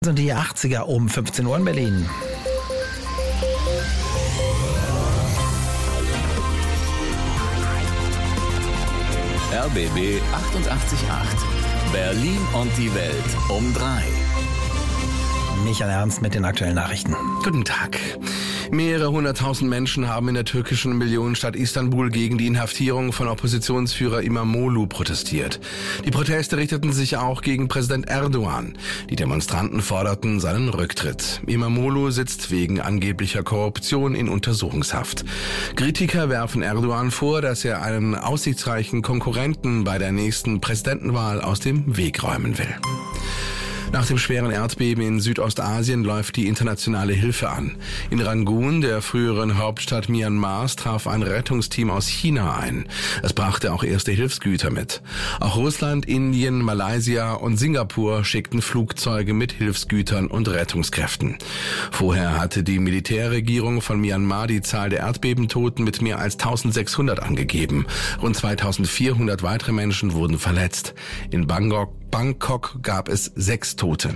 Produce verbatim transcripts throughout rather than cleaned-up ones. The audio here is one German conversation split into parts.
sind die achtziger um fünfzehn Uhr in Berlin. R B B achtundachtzig Komma acht. Berlin und die Welt um drei. Michael Ernst mit den aktuellen Nachrichten. Guten Tag. Mehrere hunderttausend Menschen haben in der türkischen Millionenstadt Istanbul gegen die Inhaftierung von Oppositionsführer İmamoğlu protestiert. Die Proteste richteten sich auch gegen Präsident Erdogan. Die Demonstranten forderten seinen Rücktritt. İmamoğlu sitzt wegen angeblicher Korruption in Untersuchungshaft. Kritiker werfen Erdogan vor, dass er einen aussichtsreichen Konkurrenten bei der nächsten Präsidentenwahl aus dem Weg räumen will. Nach dem schweren Erdbeben in Südostasien läuft die internationale Hilfe an. In Rangoon, der früheren Hauptstadt Myanmars, traf ein Rettungsteam aus China ein. Es brachte auch erste Hilfsgüter mit. Auch Russland, Indien, Malaysia und Singapur schickten Flugzeuge mit Hilfsgütern und Rettungskräften. Vorher hatte die Militärregierung von Myanmar die Zahl der Erdbebentoten mit mehr als eintausendsechshundert angegeben. Rund zweitausendvierhundert weitere Menschen wurden verletzt. In Bangkok Bangkok gab es sechs Tote.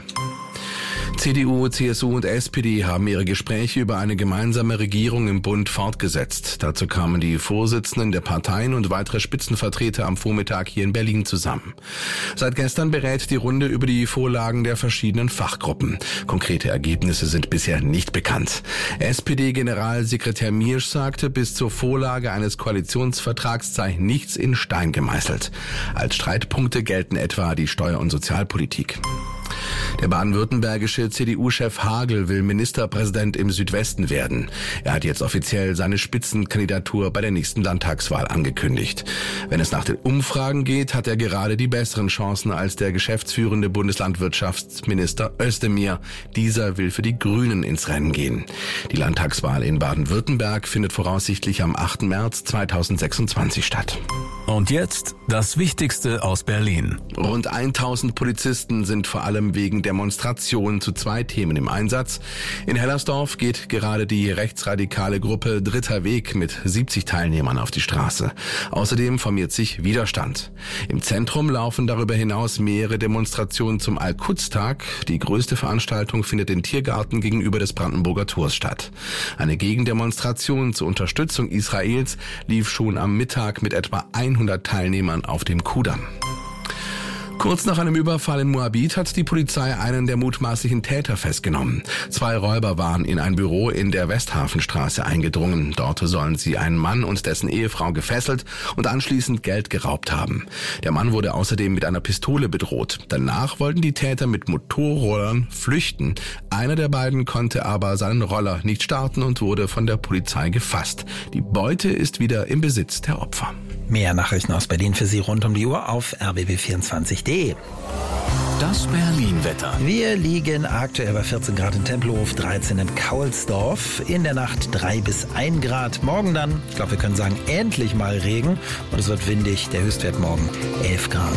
C D U, C S U und S P D haben ihre Gespräche über eine gemeinsame Regierung im Bund fortgesetzt. Dazu kamen die Vorsitzenden der Parteien und weitere Spitzenvertreter am Vormittag hier in Berlin zusammen. Seit gestern berät die Runde über die Vorlagen der verschiedenen Fachgruppen. Konkrete Ergebnisse sind bisher nicht bekannt. S P D-Generalsekretär Miersch sagte, bis zur Vorlage eines Koalitionsvertrags sei nichts in Stein gemeißelt. Als Streitpunkte gelten etwa die Steuer- und Sozialpolitik. Der baden-württembergische C D U-Chef Hagel will Ministerpräsident im Südwesten werden. Er hat jetzt offiziell seine Spitzenkandidatur bei der nächsten Landtagswahl angekündigt. Wenn es nach den Umfragen geht, hat er gerade die besseren Chancen als der geschäftsführende Bundeslandwirtschaftsminister Özdemir. Dieser will für die Grünen ins Rennen gehen. Die Landtagswahl in Baden-Württemberg findet voraussichtlich am achten März zweitausendsechsundzwanzig statt. Und jetzt das Wichtigste aus Berlin. Rund tausend Polizisten sind vor allem wegen Demonstrationen zu zwei Themen im Einsatz. In Hellersdorf geht gerade die rechtsradikale Gruppe Dritter Weg mit siebzig Teilnehmern auf die Straße. Außerdem formiert sich Widerstand. Im Zentrum laufen darüber hinaus mehrere Demonstrationen zum Al-Quds-Tag. Die größte Veranstaltung findet im Tiergarten gegenüber des Brandenburger Tors statt. Eine Gegendemonstration zur Unterstützung Israels lief schon am Mittag mit etwa hundert Teilnehmern auf dem Kudamm. Kurz nach einem Überfall in Moabit hat die Polizei einen der mutmaßlichen Täter festgenommen. Zwei Räuber waren in ein Büro in der Westhafenstraße eingedrungen. Dort sollen sie einen Mann und dessen Ehefrau gefesselt und anschließend Geld geraubt haben. Der Mann wurde außerdem mit einer Pistole bedroht. Danach wollten die Täter mit Motorrollern flüchten. Einer der beiden konnte aber seinen Roller nicht starten und wurde von der Polizei gefasst. Die Beute ist wieder im Besitz der Opfer. Mehr Nachrichten aus Berlin für Sie rund um die Uhr auf r b b vierundzwanzig punkt d e. Das Berlin-Wetter. Wir liegen aktuell bei vierzehn Grad in Tempelhof, dreizehn in Kaulsdorf. In der Nacht drei bis ein Grad. Morgen dann, ich glaube, wir können sagen, endlich mal Regen. Und es wird windig. Der Höchstwert morgen elf Grad.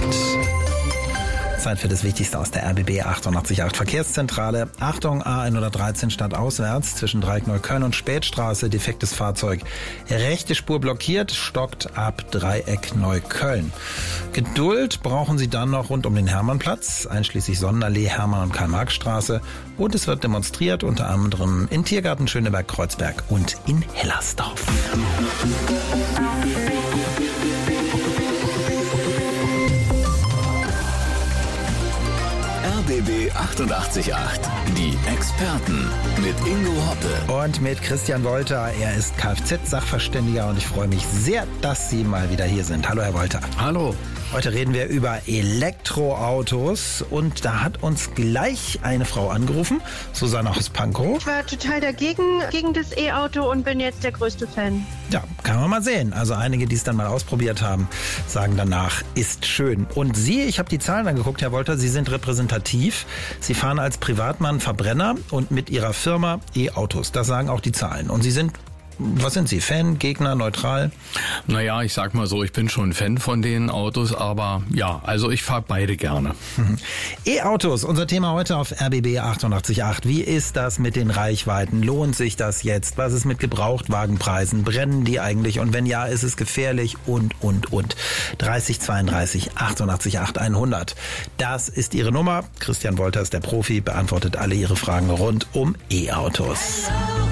Zeit für das Wichtigste aus der R B B achtundachtzig Komma acht Verkehrszentrale. Achtung, A hundertdreizehn stadtauswärts zwischen Dreieck-Neukölln und Spätstraße. Defektes Fahrzeug. Rechte Spur blockiert, stockt ab Dreieck Neukölln. Geduld brauchen Sie dann noch rund um den Hermannplatz, einschließlich Sonnenallee, Hermann- und Karl-Marx-Straße. Und es wird demonstriert, unter anderem in Tiergarten Schöneberg-Kreuzberg und in Hellersdorf. R B B achtundachtzig Komma acht. Die Experten mit Ingo Hoppe. Und mit Christian Wolter. Er ist Kfz-Sachverständiger und ich freue mich sehr, dass Sie mal wieder hier sind. Hallo, Herr Wolter. Hallo. Heute reden wir über Elektroautos und da hat uns gleich eine Frau angerufen, Susanne aus Pankow. Ich war total dagegen, gegen das E-Auto und bin jetzt der größte Fan. Ja, kann man mal sehen. Also einige, die es dann mal ausprobiert haben, sagen danach, ist schön. Und Sie, ich habe die Zahlen angeguckt, Herr Wolter, Sie sind repräsentativ. Sie fahren als Privatmann Verbrenner und mit Ihrer Firma E-Autos. Das sagen auch die Zahlen. Und Sie sind Was sind Sie? Fan, Gegner, neutral? Naja, ich sag mal so, ich bin schon Fan von den Autos, aber ja, also ich fahre beide gerne. E-Autos, unser Thema heute auf R B B achtundachtzig Komma acht. Wie ist das mit den Reichweiten? Lohnt sich das jetzt? Was ist mit Gebrauchtwagenpreisen? Brennen die eigentlich? Und wenn ja, ist es gefährlich? Und, und, und. dreißig zweiunddreißig achtundachtzig Komma acht hundert. Das ist Ihre Nummer. Christian Wolters, der Profi, beantwortet alle Ihre Fragen rund um E-Autos.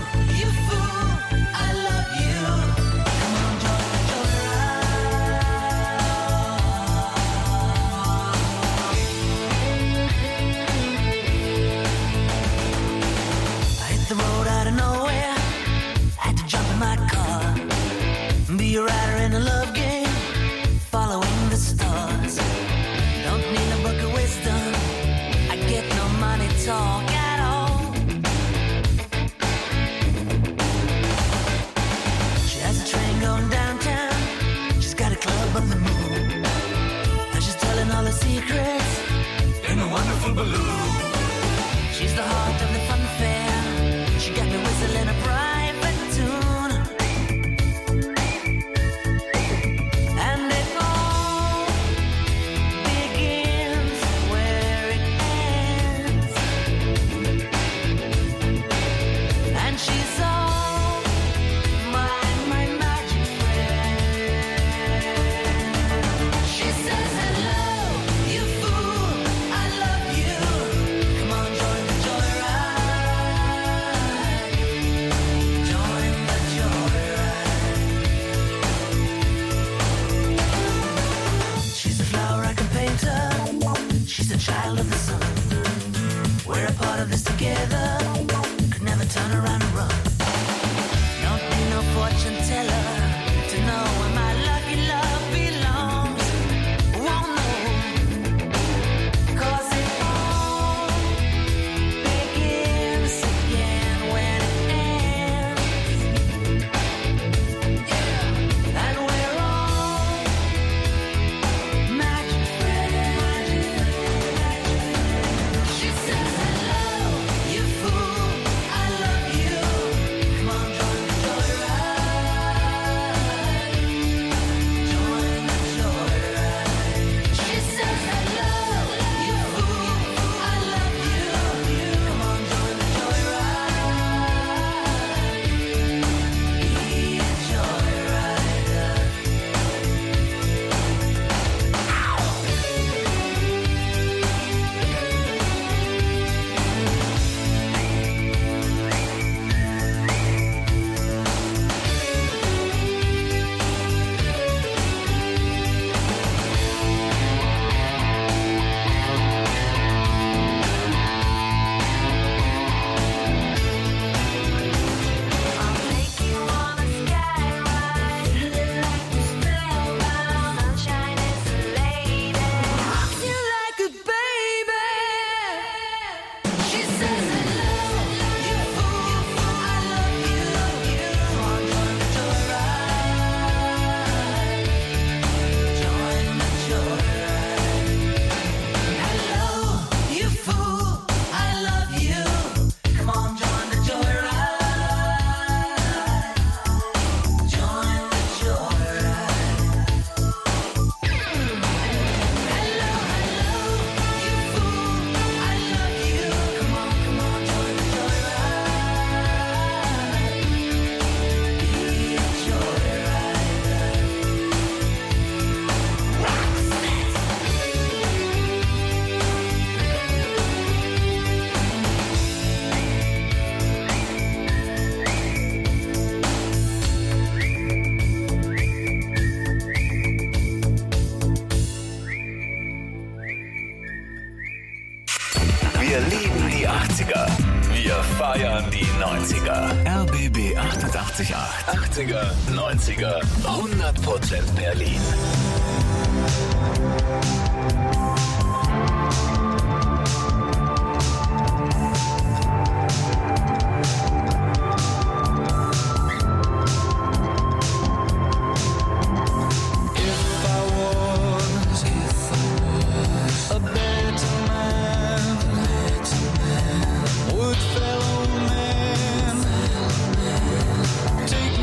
Be a rider in a love game, following the stars. Don't need a book of wisdom, I get no money talk at all. She has a train going downtown, she's got a club on the moon, and she's telling all her secrets in a wonderful balloon. She's the heart of the fun fair, she got me whistling a private tune. Child of the sun, we're a part of this together, could never turn around and run. Don't need no fortune teller to know where my lucky love belongs. Won't know, cause it all begins again when it ends. Yeah. And we're all magic friends. She says hello, you fool, I love you. Come on, join the joyride. Join the joyride. She says hello, you fool, I love you. Come on, join the joyride. Be a joyrider. I'll take you on a skyride, like a spellbound, sunshine is a lady. Rocks you like a baby. She says hello, you fool, I love you. Come on, join the joyride. Join the joyride. Hello, you fool, I love you. Come on, join the joyride. Join the joyride. Hello, hello, you fool, I love you. Come on, come on, join the joyride. Be a joyrider. Wir lieben die achtziger. Wir feiern die neunziger. R B B achtundachtzig Komma acht. achtziger, neunziger, hundert Prozent Berlin. Would fellow man take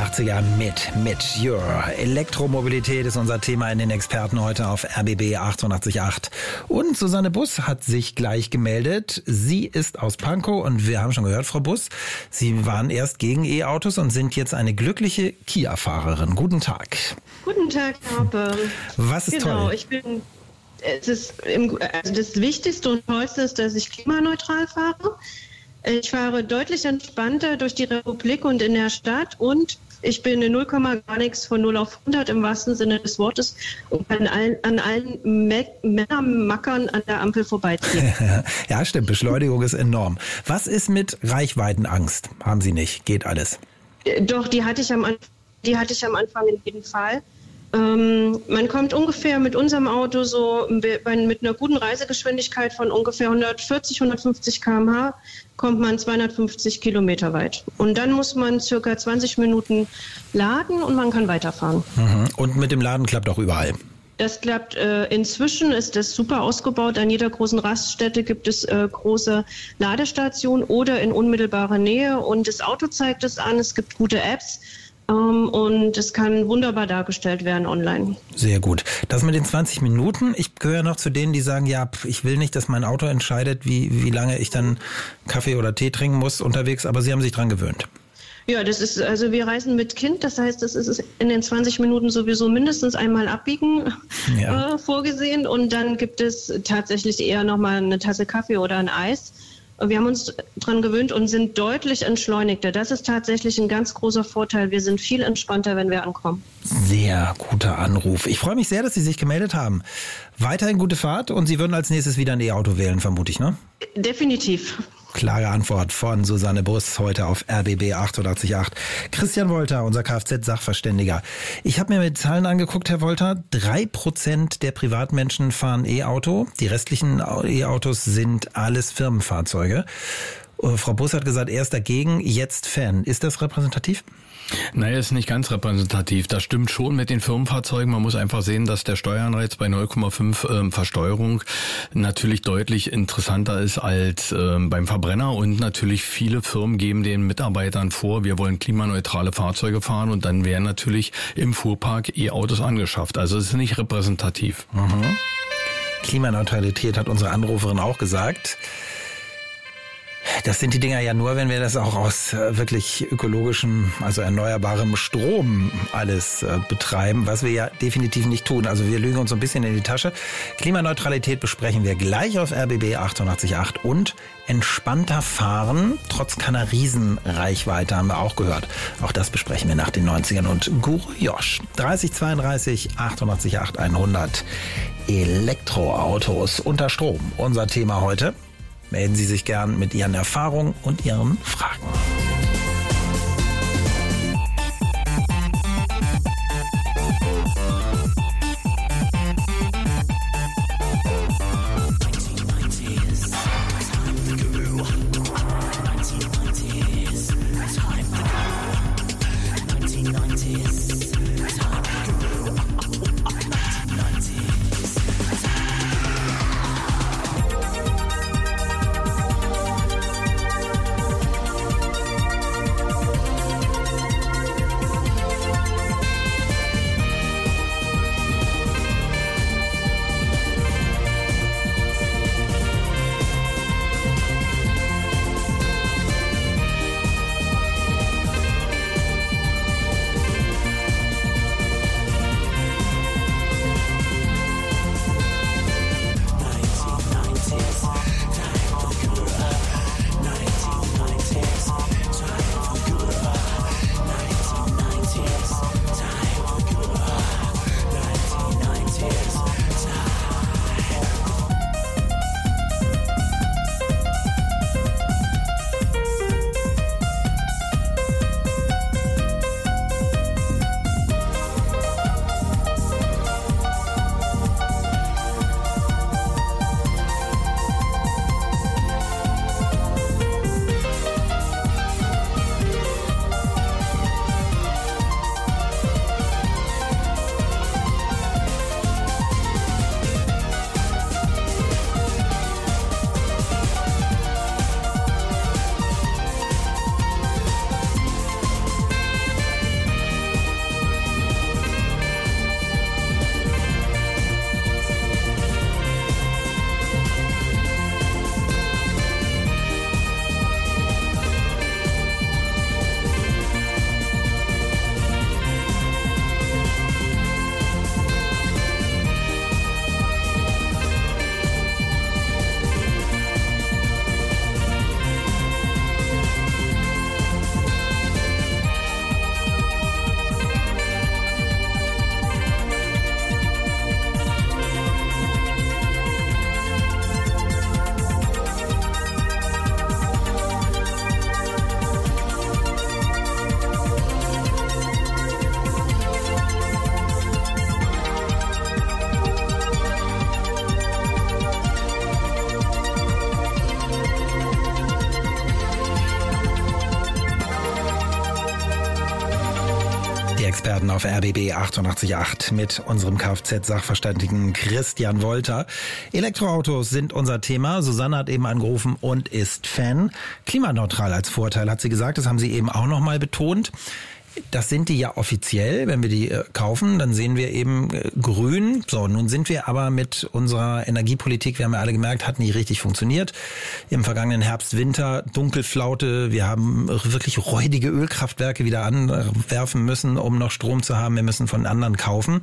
achtziger mit, mit Your. Elektromobilität ist unser Thema in den Experten heute auf R B B achtundachtzig Komma acht. Und Susanne Buss hat sich gleich gemeldet. Sie ist aus Pankow und wir haben schon gehört, Frau Buss, Sie waren erst gegen E-Autos und sind jetzt eine glückliche Kia-Fahrerin. Guten Tag. Guten Tag, Herr Hoppe. Was ist genau, toll? Ich bin, es ist im, also das Wichtigste und Tollste ist, dass ich klimaneutral fahre. Ich fahre deutlich entspannter durch die Republik und in der Stadt und ich bin in null Komma gar nichts von null auf hundert im wahrsten Sinne des Wortes und kann allen, an allen Me- Männermackern an der Ampel vorbeiziehen. Ja, stimmt. Beschleunigung ist enorm. Was ist mit Reichweitenangst? Haben Sie nicht? Geht alles? Doch, die hatte ich am, An- die hatte ich am Anfang in jedem Fall. Ähm, man kommt ungefähr mit unserem Auto so bei, mit einer guten Reisegeschwindigkeit von ungefähr hundertvierzig, hundertfünfzig Kilometer pro Stunde kommt man zweihundertfünfzig Kilometer weit. Und dann muss man circa zwanzig Minuten laden und man kann weiterfahren. Mhm. Und mit dem Laden klappt auch überall? Das klappt. Äh, inzwischen ist das super ausgebaut. An jeder großen Raststätte gibt es äh, große Ladestationen oder in unmittelbarer Nähe. Und das Auto zeigt es an. Es gibt gute Apps. Um, und es kann wunderbar dargestellt werden online. Sehr gut. Das mit den zwanzig Minuten, ich gehöre noch zu denen, die sagen, ja, ich will nicht, dass mein Auto entscheidet, wie, wie lange ich dann Kaffee oder Tee trinken muss unterwegs, aber Sie haben sich dran gewöhnt. Ja, das ist, also wir reisen mit Kind, das heißt, das ist in den zwanzig Minuten sowieso mindestens einmal abbiegen ja. äh, vorgesehen und dann gibt es tatsächlich eher nochmal eine Tasse Kaffee oder ein Eis. Wir haben uns dran gewöhnt und sind deutlich entschleunigter. Das ist tatsächlich ein ganz großer Vorteil. Wir sind viel entspannter, wenn wir ankommen. Sehr guter Anruf. Ich freue mich sehr, dass Sie sich gemeldet haben. Weiterhin gute Fahrt und Sie würden als nächstes wieder ein E-Auto wählen, vermute ich, ne? Definitiv. Klare Antwort von Susanne Buss heute auf R B B achtundachtzig Komma acht. Christian Wolter, unser Kfz-Sachverständiger. Ich habe mir mit Zahlen angeguckt, Herr Wolter. Drei Prozent der Privatmenschen fahren E-Auto. Die restlichen E-Autos sind alles Firmenfahrzeuge. Frau Buss hat gesagt, er ist dagegen, jetzt Fan. Ist das repräsentativ? Naja, ist nicht ganz repräsentativ. Das stimmt schon mit den Firmenfahrzeugen. Man muss einfach sehen, dass der Steueranreiz bei null Komma fünf ähm, Versteuerung natürlich deutlich interessanter ist als ähm, beim Verbrenner. Und natürlich viele Firmen geben den Mitarbeitern vor, wir wollen klimaneutrale Fahrzeuge fahren und dann werden natürlich im Fuhrpark E-Autos angeschafft. Also es ist nicht repräsentativ. Mhm. Klimaneutralität hat unsere Anruferin auch gesagt. Das sind die Dinger ja nur, wenn wir das auch aus wirklich ökologischem, also erneuerbarem Strom alles äh, betreiben, was wir ja definitiv nicht tun. Also wir lügen uns so ein bisschen in die Tasche. Klimaneutralität besprechen wir gleich auf R B B achtundachtzig Komma acht und entspannter fahren, trotz keiner Riesenreichweite, haben wir auch gehört. Auch das besprechen wir nach den neunzigern und Guru Josh. dreißig zweiunddreißig achtundachtzig Komma acht hundert Elektroautos unter Strom. Unser Thema heute. Melden Sie sich gern mit Ihren Erfahrungen und Ihren Fragen. Verkehrsexperten auf R B B achtundachtzig Komma acht mit unserem Kfz-Sachverständigen Christian Wolter. Elektroautos sind unser Thema. Susanne hat eben angerufen und ist Fan. Klimaneutral als Vorteil, hat sie gesagt. Das haben Sie eben auch noch mal betont. Das sind die ja offiziell. Wenn wir die äh, kaufen, dann sehen wir eben äh, grün. So, nun sind wir aber mit unserer Energiepolitik, wir haben ja alle gemerkt, hat nicht richtig funktioniert. Im vergangenen Herbst, Winter, Dunkelflaute. Wir haben wirklich räudige Ölkraftwerke wieder anwerfen müssen, um noch Strom zu haben. Wir müssen von anderen kaufen.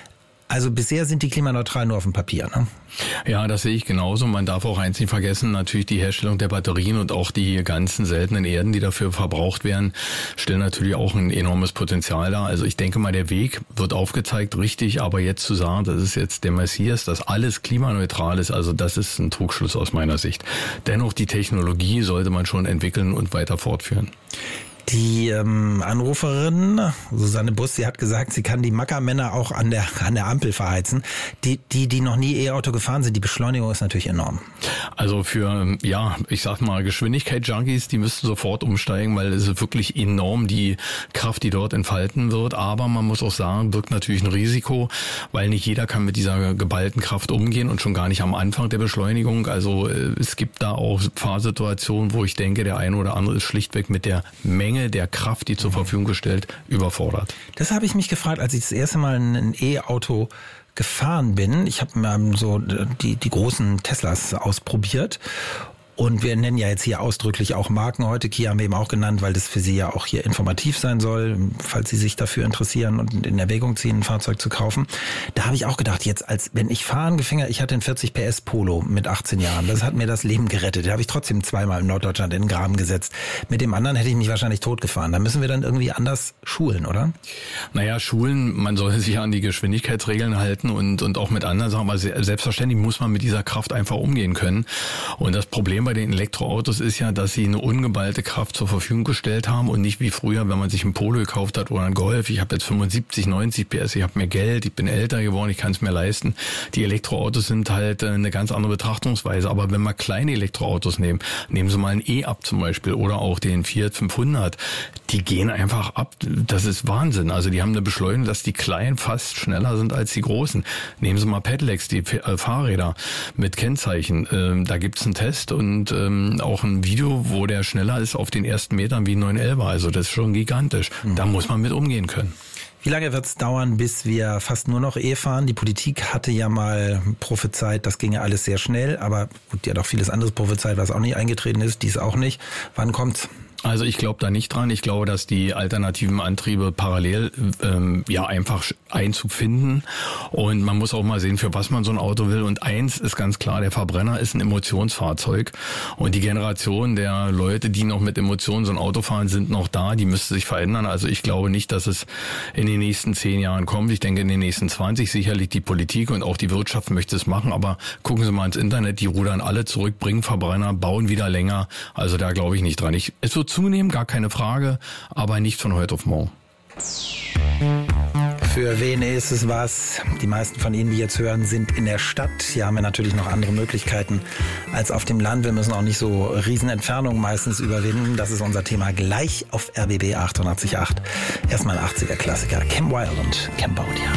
Also bisher sind die klimaneutral nur auf dem Papier, ne? Ja, das sehe ich genauso. Man darf auch eins nicht vergessen, natürlich die Herstellung der Batterien und auch die ganzen seltenen Erden, die dafür verbraucht werden, stellen natürlich auch ein enormes Potenzial dar. Also ich denke mal, der Weg wird aufgezeigt, richtig, aber jetzt zu sagen, das ist jetzt der Messias, dass alles klimaneutral ist, also das ist ein Trugschluss aus meiner Sicht. Dennoch, die Technologie sollte man schon entwickeln und weiter fortführen. Die ähm, Anruferin, Susanne Bus, sie hat gesagt, sie kann die Mackermänner auch an der an der Ampel verheizen. Die, die, die noch nie E-Auto gefahren sind, die Beschleunigung ist natürlich enorm. Also für, ja, ich sag mal, Geschwindigkeit-Junkies, die müssten sofort umsteigen, weil es ist wirklich enorm, die Kraft, die dort entfalten wird. Aber man muss auch sagen, birgt natürlich ein Risiko, weil nicht jeder kann mit dieser geballten Kraft umgehen und schon gar nicht am Anfang der Beschleunigung. Also es gibt da auch Fahrsituationen, wo ich denke, der eine oder andere ist schlichtweg mit der Menge der Kraft, die zur Verfügung gestellt, überfordert. Das habe ich mich gefragt, als ich das erste Mal ein E-Auto gefahren bin. Ich habe mir so die, die großen Teslas ausprobiert. Und wir nennen ja jetzt hier ausdrücklich auch Marken heute. Kia haben wir eben auch genannt, weil das für Sie ja auch hier informativ sein soll, falls Sie sich dafür interessieren und in Erwägung ziehen, ein Fahrzeug zu kaufen. Da habe ich auch gedacht, jetzt als wenn ich fahren gefinger, ich hatte einen vierzig P S Polo mit achtzehn Jahren. Das hat mir das Leben gerettet. Da habe ich trotzdem zweimal in Norddeutschland in den Graben gesetzt. Mit dem anderen hätte ich mich wahrscheinlich totgefahren. Da müssen wir dann irgendwie anders schulen, oder? Naja, schulen, man soll sich an die Geschwindigkeitsregeln halten und, und auch mit anderen Sachen. Aber selbstverständlich muss man mit dieser Kraft einfach umgehen können. Und das Problem bei den Elektroautos ist ja, dass sie eine ungeballte Kraft zur Verfügung gestellt haben und nicht wie früher, wenn man sich ein Polo gekauft hat oder ein Golf. Ich habe jetzt fünfundsiebzig, neunzig P S, ich habe mehr Geld, ich bin älter geworden, ich kann es mir leisten. Die Elektroautos sind halt eine ganz andere Betrachtungsweise. Aber wenn wir kleine Elektroautos nehmen, nehmen Sie mal ein E-Up zum Beispiel oder auch den Fiat fünfhundert, die gehen einfach ab. Das ist Wahnsinn. Also die haben eine Beschleunigung, dass die kleinen fast schneller sind als die großen. Nehmen Sie mal Pedelecs, die Fahrräder mit Kennzeichen. Ähm, da gibt's einen Test und Und ähm, auch ein Video, wo der schneller ist auf den ersten Metern wie ein neun elfer. Also das ist schon gigantisch. Mhm. Da muss man mit umgehen können. Wie lange wird es dauern, bis wir fast nur noch E fahren? Die Politik hatte ja mal prophezeit, das ginge alles sehr schnell. Aber gut, die hat auch vieles anderes prophezeit, was auch nicht eingetreten ist. Dies auch nicht. Wann kommt's? Also ich glaube da nicht dran. Ich glaube, dass die alternativen Antriebe parallel ähm, ja einfach Einzug finden. Und man muss auch mal sehen, für was man so ein Auto will. Und eins ist ganz klar, der Verbrenner ist ein Emotionsfahrzeug. Und die Generation der Leute, die noch mit Emotionen so ein Auto fahren, sind noch da. Die müsste sich verändern. Also ich glaube nicht, dass es in den nächsten zehn Jahren kommt. Ich denke in den nächsten zwanzig sicherlich die Politik und auch die Wirtschaft möchte es machen. Aber gucken Sie mal ins Internet, die rudern alle zurück, bringen Verbrenner, bauen wieder länger. Also da glaube ich nicht dran. Ich, es wird zunehmen, gar keine Frage, aber nicht von heute auf morgen. Für wen ist es was? Die meisten von Ihnen, die jetzt hören, sind in der Stadt. Hier haben wir natürlich noch andere Möglichkeiten als auf dem Land. Wir müssen auch nicht so Riesenentfernungen meistens überwinden. Das ist unser Thema gleich auf R B B achtundachtzig Komma acht. Erstmal ein achtziger-Klassiker. Cam Wild und Cambodia.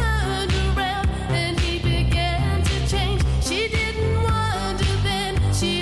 She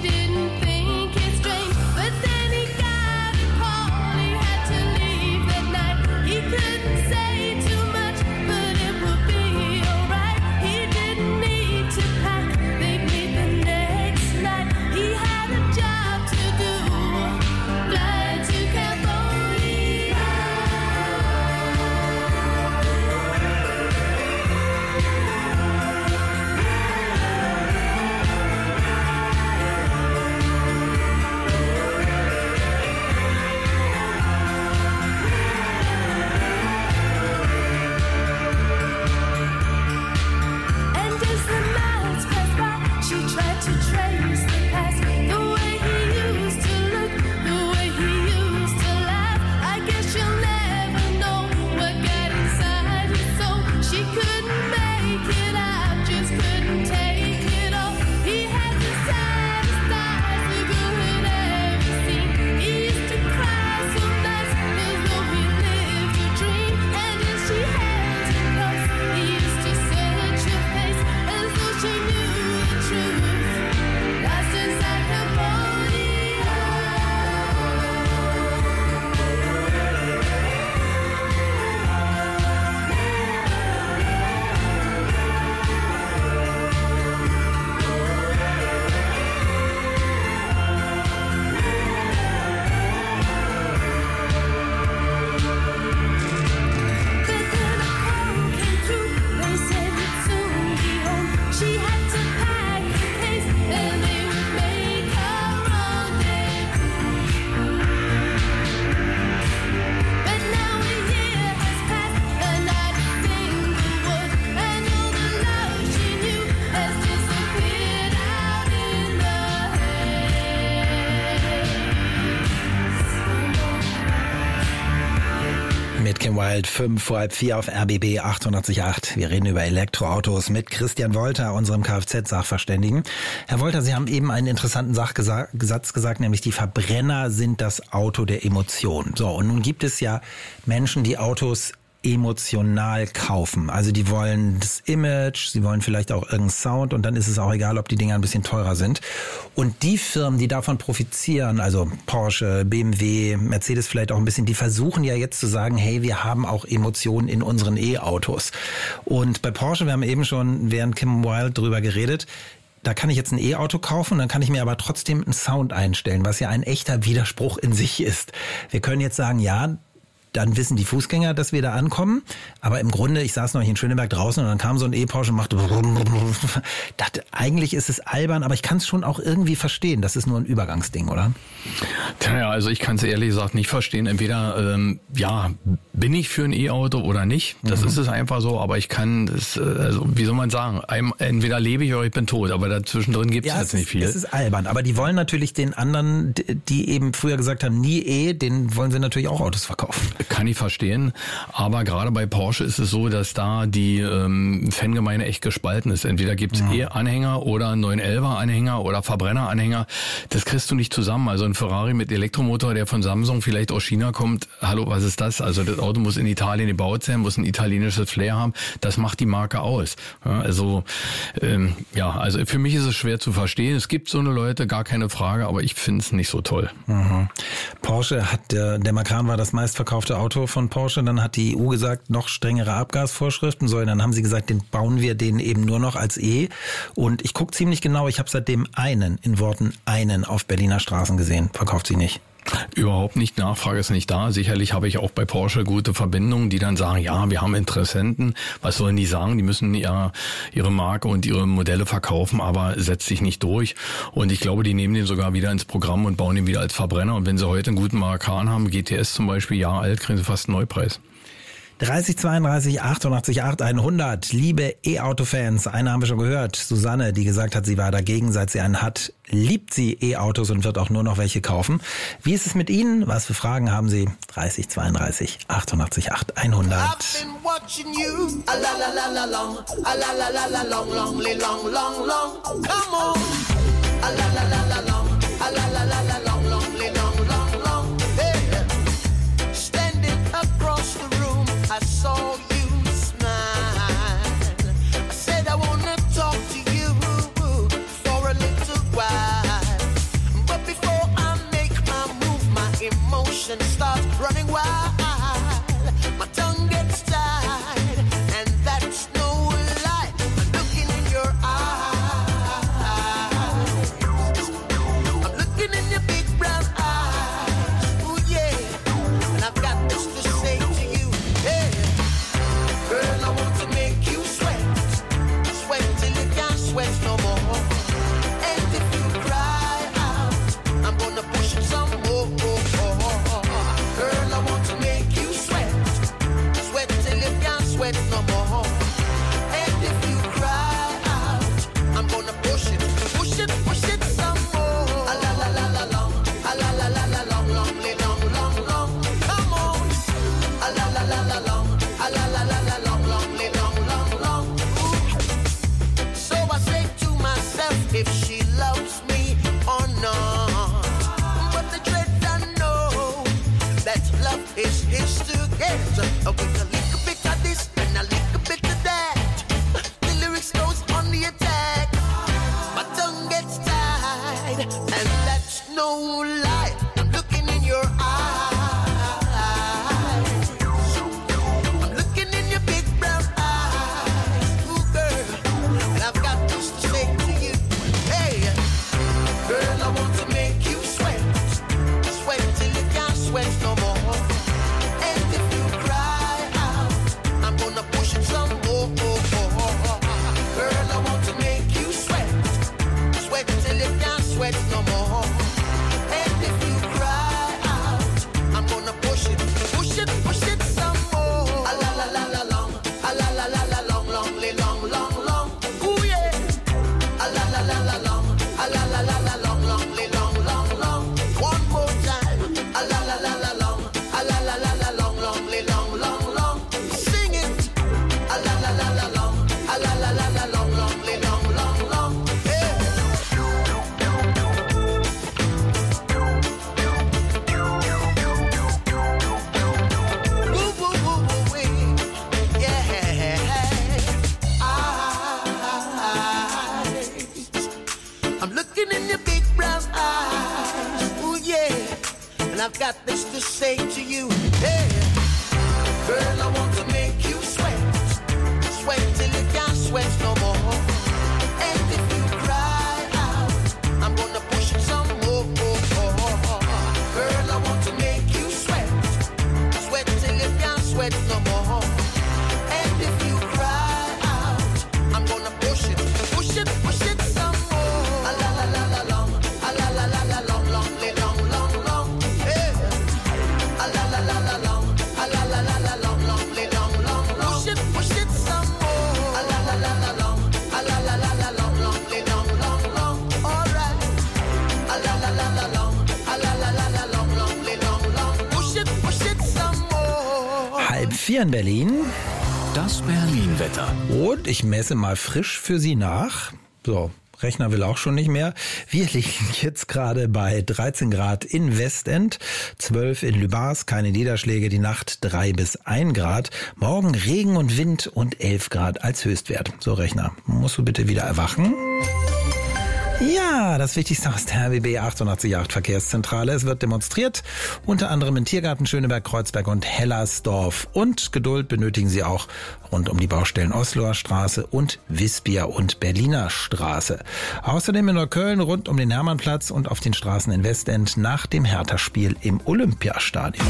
Wild, fünf vor halb vier auf R B B achtundachtzig Komma acht. Wir reden über Elektroautos mit Christian Wolter, unserem Kfz-Sachverständigen. Herr Wolter, Sie haben eben einen interessanten Sachgesa- Satz gesagt, nämlich die Verbrenner sind das Auto der Emotionen. So, und nun gibt es ja Menschen, die Autos emotional kaufen. Also die wollen das Image, sie wollen vielleicht auch irgendeinen Sound und dann ist es auch egal, ob die Dinger ein bisschen teurer sind. Und die Firmen, die davon profitieren, also Porsche, B M W, Mercedes vielleicht auch ein bisschen, die versuchen ja jetzt zu sagen, hey, wir haben auch Emotionen in unseren E-Autos. Und bei Porsche, wir haben eben schon während Kim Wilde drüber geredet, da kann ich jetzt ein E-Auto kaufen und dann kann ich mir aber trotzdem einen Sound einstellen, was ja ein echter Widerspruch in sich ist. Wir können jetzt sagen, ja, dann wissen die Fußgänger, dass wir da ankommen. Aber im Grunde, ich saß noch in Schöneberg draußen und dann kam so ein E-Porsche und machte dachte, eigentlich ist es albern, aber ich kann es schon auch irgendwie verstehen. Das ist nur ein Übergangsding, oder? Tja, also ich kann es ehrlich gesagt nicht verstehen. Entweder, ähm, ja, bin ich für ein E-Auto oder nicht. Das mhm. ist es einfach so. Aber ich kann, das, also wie soll man sagen, entweder lebe ich oder ich bin tot. Aber dazwischendrin gibt es ja, jetzt nicht viel. Es ist albern. Aber die wollen natürlich den anderen, die eben früher gesagt haben, nie E, denen wollen sie natürlich auch Autos verkaufen. Kann ich verstehen, aber gerade bei Porsche ist es so, dass da die ähm, Fangemeinde echt gespalten ist. Entweder gibt's ja. E-Anhänger oder neun elfer Anhänger oder Verbrenner-Anhänger. Das kriegst du nicht zusammen. Also ein Ferrari mit Elektromotor, der von Samsung vielleicht aus China kommt, hallo, was ist das? Also das Auto muss in Italien gebaut sein, muss ein italienisches Flair haben. Das macht die Marke aus. Ja, also ähm, ja, also für mich ist es schwer zu verstehen. Es gibt so eine Leute, gar keine Frage, aber ich finde es nicht so toll. Mhm. Porsche hat, der, der Macan war das meistverkaufte Auto von Porsche, dann hat die E U gesagt, noch strengere Abgasvorschriften, so, und dann haben sie gesagt, den bauen wir den eben nur noch als E. Und ich gucke ziemlich genau, ich habe seitdem einen, in Worten einen, auf Berliner Straßen gesehen, verkauft sie nicht. Überhaupt nicht, Nachfrage ist nicht da. Sicherlich habe ich auch bei Porsche gute Verbindungen, die dann sagen, ja, wir haben Interessenten. Was sollen die sagen? Die müssen ja ihre Marke und ihre Modelle verkaufen, aber setzt sich nicht durch. Und ich glaube, die nehmen den sogar wieder ins Programm und bauen ihn wieder als Verbrenner. Und wenn sie heute einen guten Macan haben, G T S zum Beispiel, Jahr alt, kriegen sie fast einen Neupreis. dreißig zweiunddreißig achtundachtzig Komma acht hundert. Liebe E-Auto-Fans, eine haben wir schon gehört. Susanne, die gesagt hat, sie war dagegen, seit sie einen hat, liebt sie E-Autos und wird auch nur noch welche kaufen. Wie ist es mit Ihnen? Was für Fragen haben Sie? dreißig zweiunddreißig achtundachtzig Komma acht hundert. I've been watching you, a la la la la long, a la la la la long, long, long, long, long. Come on, a la la la la long, a la la la la long, long, long, long, long. Hey, standing across the room, I saw you smile. I said I wanna talk to you for a little while. But before I make my move, my emotions start running wild. My tongue gets tied, and that's no lie. I'm looking in your eyes. I'm looking in your big brown eyes. vier in Berlin. Das Berlin-Wetter. Und ich messe mal frisch für Sie nach. So, Rechner will auch schon nicht mehr. Wir liegen jetzt gerade bei dreizehn Grad in Westend, zwölf in Lübars, keine Niederschläge, die Nacht drei bis ein Grad. Morgen Regen und Wind und elf Grad als Höchstwert. So, Rechner, musst du bitte wieder erwachen? Ja, das Wichtigste aus der R B B achtundachtzig Komma acht Verkehrszentrale. Es wird demonstriert, unter anderem in Tiergarten, Schöneberg, Kreuzberg und Hellersdorf. Und Geduld benötigen Sie auch rund um die Baustellen Osloer Straße und Wiesbier und Berliner Straße. Außerdem in Neukölln rund um den Hermannplatz und auf den Straßen in Westend nach dem Hertha-Spiel im Olympiastadion.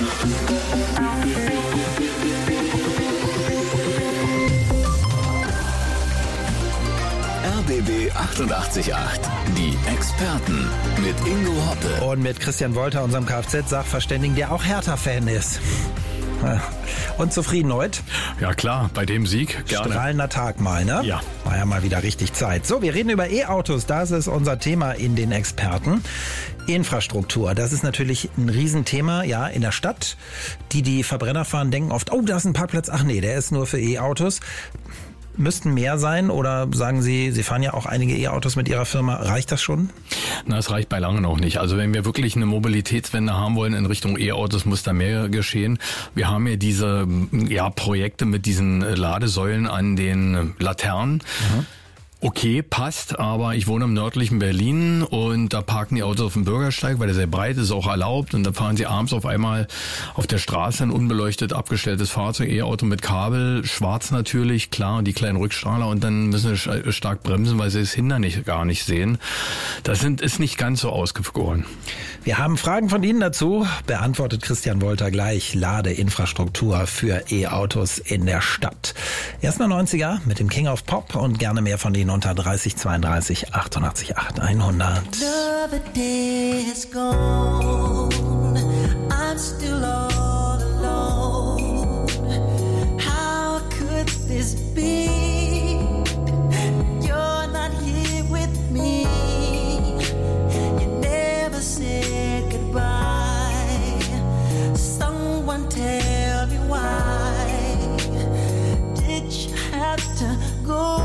R B B achtundachtzig Komma acht. Die Experten mit Ingo Hoppe. Und mit Christian Wolter, unserem Kfz-Sachverständigen, der auch Hertha-Fan ist. Und zufrieden heute? Ja klar, bei dem Sieg gerne. Strahlender Tag mal, ne? Ja. War ja mal wieder richtig Zeit. So, wir reden über E-Autos. Das ist unser Thema in den Experten. Infrastruktur, das ist natürlich ein Riesenthema, ja, in der Stadt. Die, die Verbrenner fahren, denken oft, oh, da ist ein Parkplatz. Ach nee, der ist nur für E-Autos. Müssten mehr sein oder sagen Sie, Sie fahren ja auch einige E-Autos mit Ihrer Firma. Reicht das schon? Na, es reicht beilange noch nicht. Also wenn wir wirklich eine Mobilitätswende haben wollen in Richtung E-Autos, muss da mehr geschehen. Wir haben ja diese ja, Projekte mit diesen Ladesäulen an den Laternen. Mhm. Okay, passt, aber ich wohne im nördlichen Berlin und da parken die Autos auf dem Bürgersteig, weil der sehr breit ist, auch erlaubt, und da fahren sie abends auf einmal auf der Straße ein unbeleuchtet abgestelltes Fahrzeug, E-Auto mit Kabel, schwarz natürlich, klar, und die kleinen Rückstrahler, und dann müssen sie stark bremsen, weil sie das Hindernis gar nicht sehen. Das sind, ist nicht ganz so ausgegoren. Wir haben Fragen von Ihnen dazu, beantwortet Christian Wolter gleich. Ladeinfrastruktur für E-Autos in der Stadt. Erstmal neunziger mit dem King of Pop und gerne mehr von Ihnen unter dreißig zweiunddreißig achtundachtzig acht hundert. Another day is gone. I'm still all alone. How could this be? You're not here with me. You never said goodbye. Someone tell me why did you have to go?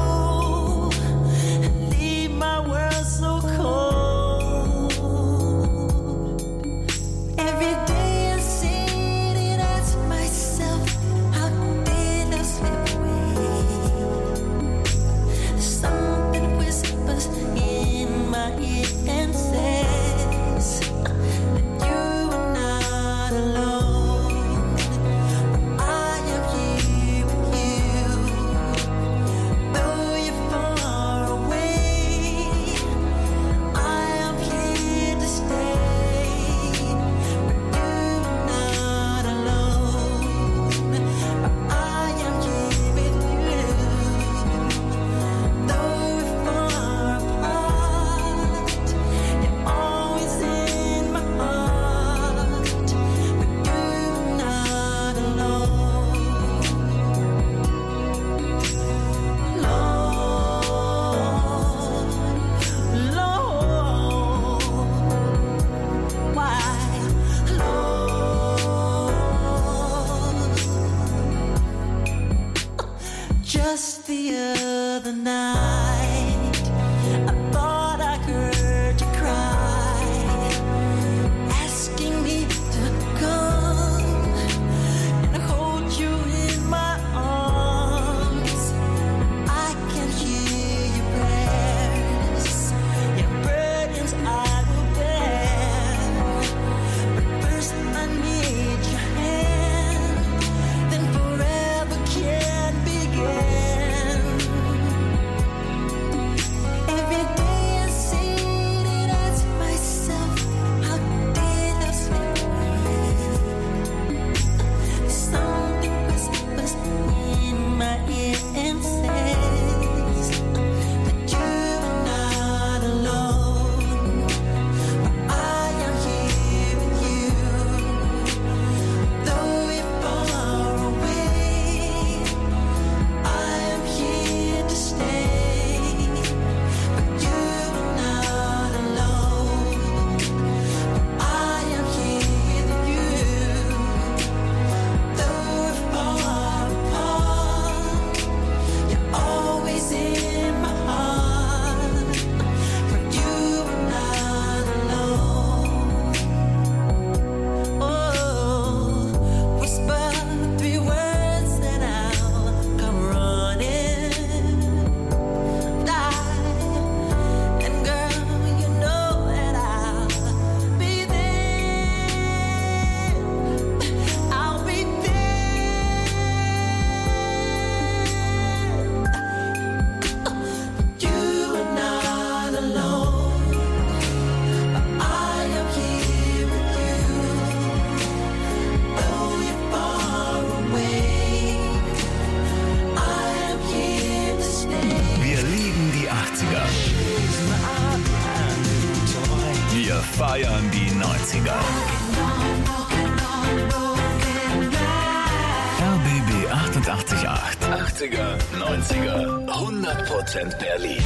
My world so cold. Every day I sit and ask myself, how did I slip away? Something whispers in my ear and says that you are not alone. I am here with you, though you're far away. Just the other night, I thought I heard you cry, asking me to come and hold you in my arms. I can hear your prayers, your burdens I will bear. But first I need your hand, then forever can begin. feiern die neunziger. R B B achtundachtzig Komma acht. achtziger, neunziger, hundert Prozent Berlin.